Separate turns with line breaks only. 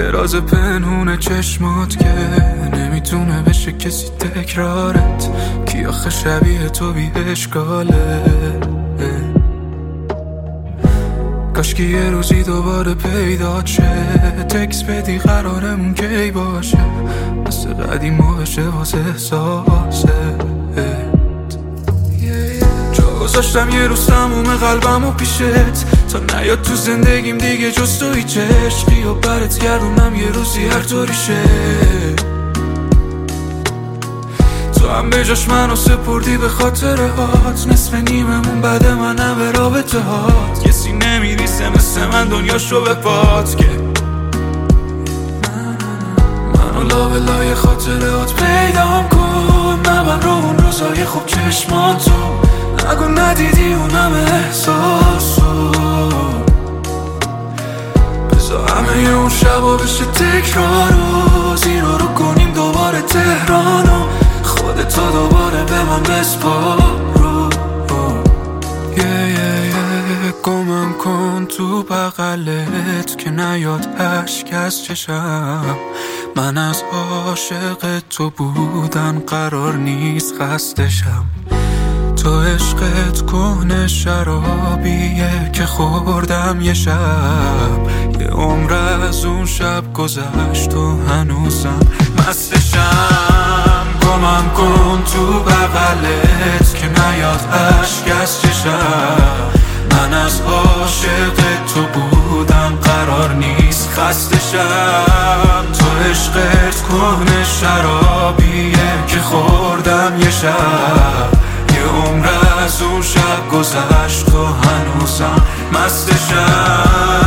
یه راز پنهون چشمات که نمیتونه بشه کسی تکرارت، کی آخه شبیه تو بی اشکاله. کاشکی یه روزی دوباره پیدا شه، تکس بدی قرارمون کی باشه، مثل قدیما بشه واسه احساسه. جا گذاشتم یه روز تموم قلبمو پیشت، تا نیاد تو زندگیم دیگه جز تو هیچ عشقی، و برات گردونم یه روزی هر طوری شه. تو هم به جاش منو سپردی به خاطرهات، نصف نیممون بعد منم به رابطه هات. کسی نمیریسه مثل من دنیاشو به پات، که منو لابلای خاطرهات پیدام کن. نبر رو اون روزای خوب چشماتو، نگو ندیدی اونم احساسو. بذار همه اون شبا بشه تکرارو، زیرا رو کنیم دوباره تهرانو، خودتو دوباره به من بسپارو. گمم کن تو بغلت که نیاد اشک از چشم. من از عاشق تو بودن قرار نیست خستشم. تو عشقت کهنه شرابیه که خوردم یه شب، یه عمر از اون شب گذشت و هنوزم مستشم. گمم کن تو بغلت که نیاد اشک از چشم. من از عاشق تو بودم قرار نیست خستشم. تو عشقت کهنه شرابیه که خوردم یه شب، یه عمر از اون شب گذشت و هنوزم مستشم.